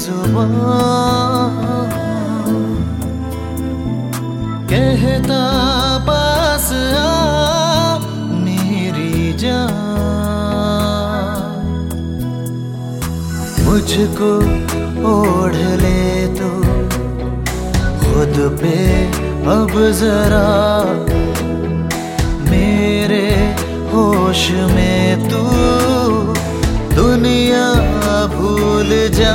बेजुबान कहता पास आ मेरी जान, मुझको ओढ़ ले तो खुद पे अब जरा, मेरे होश में तू दुनिया भूल जा।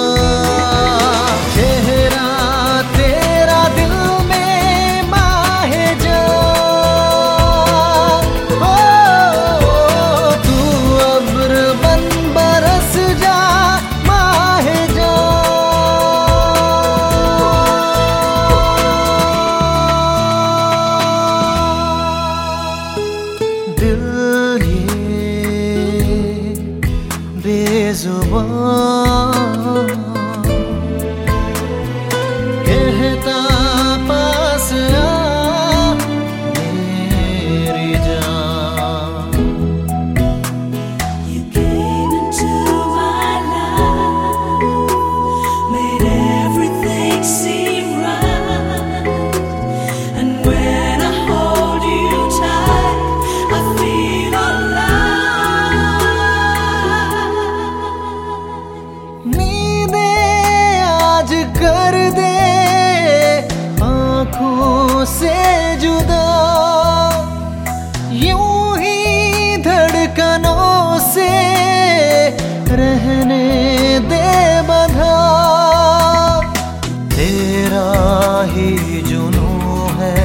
चेहरा तेरा दिल में माहे जा, ओ तू अब्र बन बरस जा माहे जा। दिल बेजुबान कहता पास आ मेरी जान। You came into my life, made everything seem right, and when I hold you tight, I feel alive. नींदें आज कर दे आँखों से जुदा, यूं ही धड़कनों से रहने दे बंधा। तेरा ही जुनूं है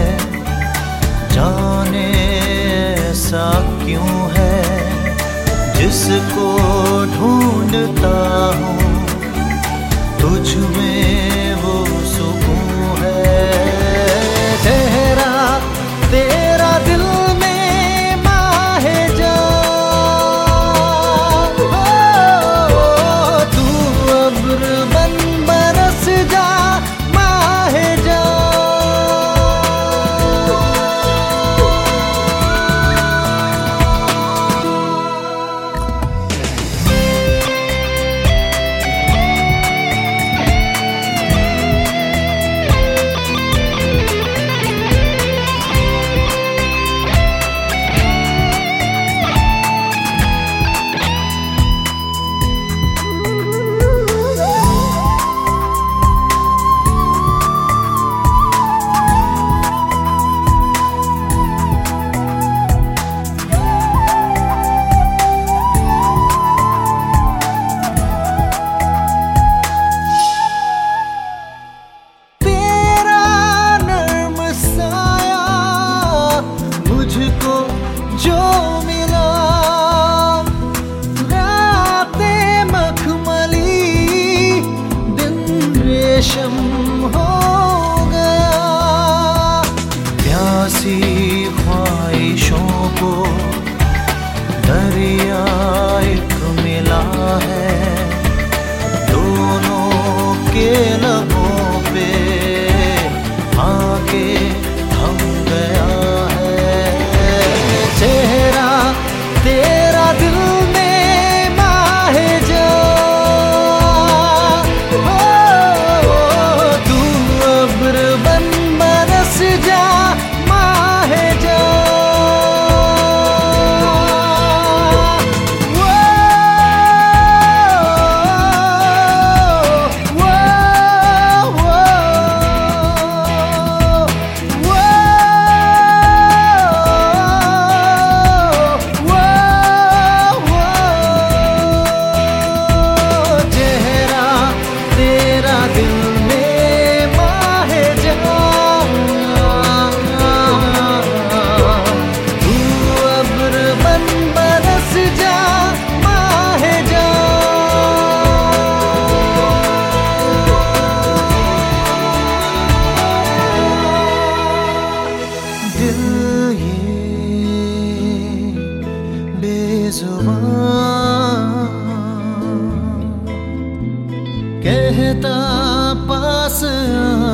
जाने ऐसा क्यों है, जिसको ढूंढता हूँ तुझ में वो सुकून है। चेहरा तेरा दिल में माहे जा, ओ तू अब्र बन बरस जा माहे जा। मुझको जो मिला रातें मखमली दिन रेशम हो गया। प्यासी ख्वाहिशों को दरिया एक मिला है, दोनों के लबों पे आके थम गया है। चेहरा तेरा दिल में माहे जा, ओ तू अब्र बन बरस जा माहे जा। दिल ये बेजुबान कहता पास आ